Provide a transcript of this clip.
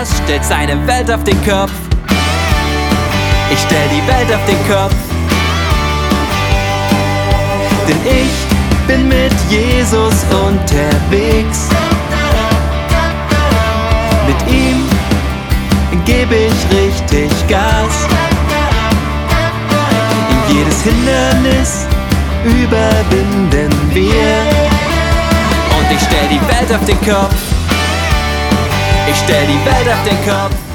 Gas, stellt seine Welt auf den Kopf. Ich stell die Welt auf den Kopf. Denn ich bin mit Jesus unterwegs. Mit ihm geb ich richtig Gas. Jedes Hindernis überwinden wir. Und ich stell die Welt auf den Kopf. Ich stell die Welt auf den Kopf.